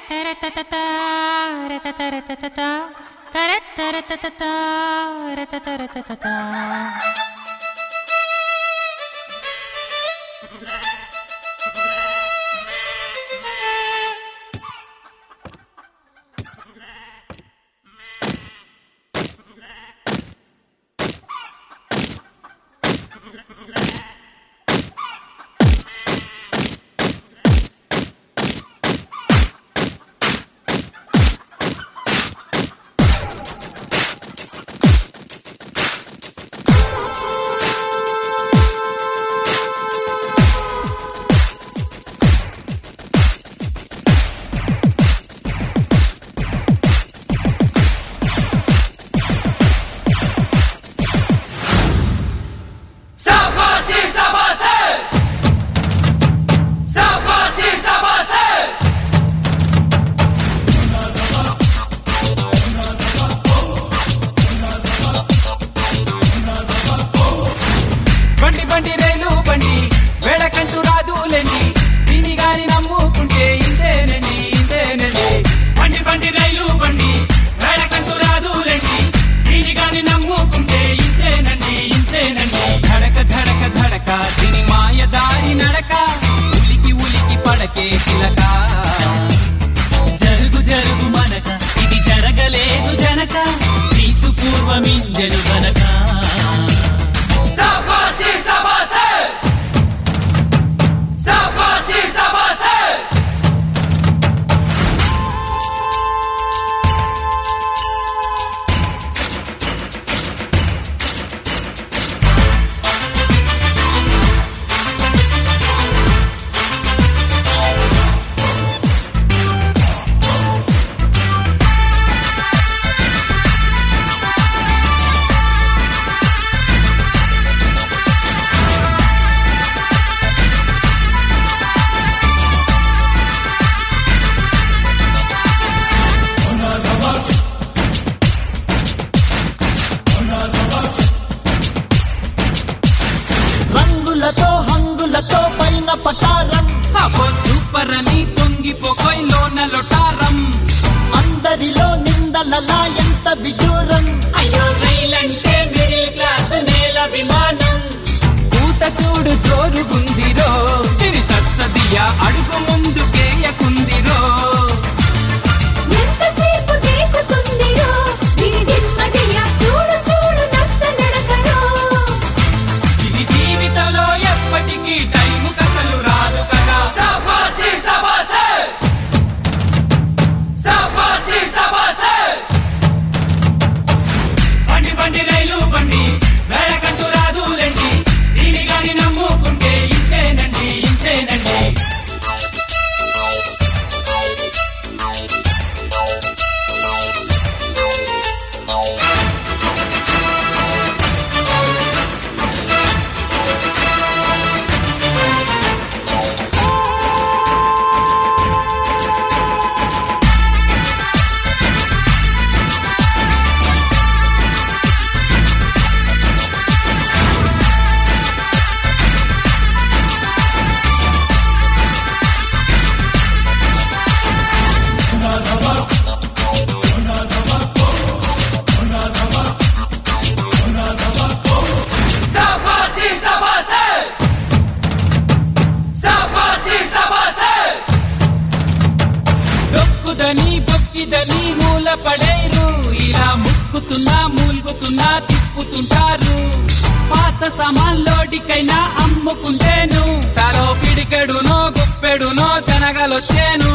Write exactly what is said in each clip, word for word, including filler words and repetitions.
సామాన్లోడికైనా అమ్ముకుంటేను తలో పిడికెడునో గుప్పెడునో శనగలొచ్చేను.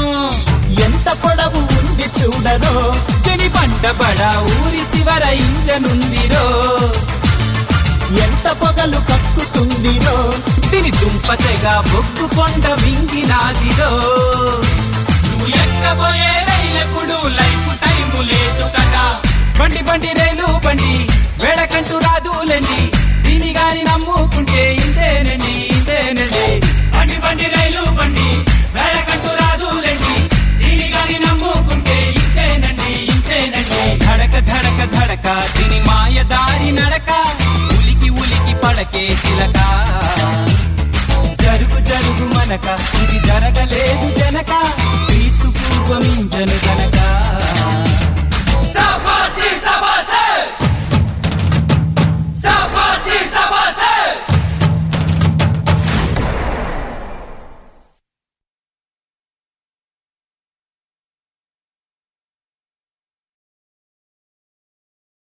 ఎంత పొడవు ఉంది చూడరో తిని పంటబడ ఊరి చివర ఇంజనుందిరో. ఎంత పొగలు కక్కుతుందిరో తిని దుంపతెగా బొగ్గు కొండ మింగినాదిరో. నువ్వు ఎక్కబోయే రైలెప్పుడు లైఫ్ టైము లేదు కదా. బండి బండి రైలు బండి వేడకంటూ రాదులేండి, దీని గాని నమ్ముకుంటే ఇంతేనండి ఇంతేనండి. బండి బండి రైలు బండి వేడకంటూ రాదులేండి, దీని గాని నమ్ముకుంటే ఇంతేనండి ఇంతేనండి. ధడక ధడక ధడక దీని మాయదారి నడక, ఉలికి ఉలికి పడకే చిలక. జరుగు జరుగు మనక ఇది జరగలేదు జనక, క్రీస్తు పూర్వమించ వచ్చను గనక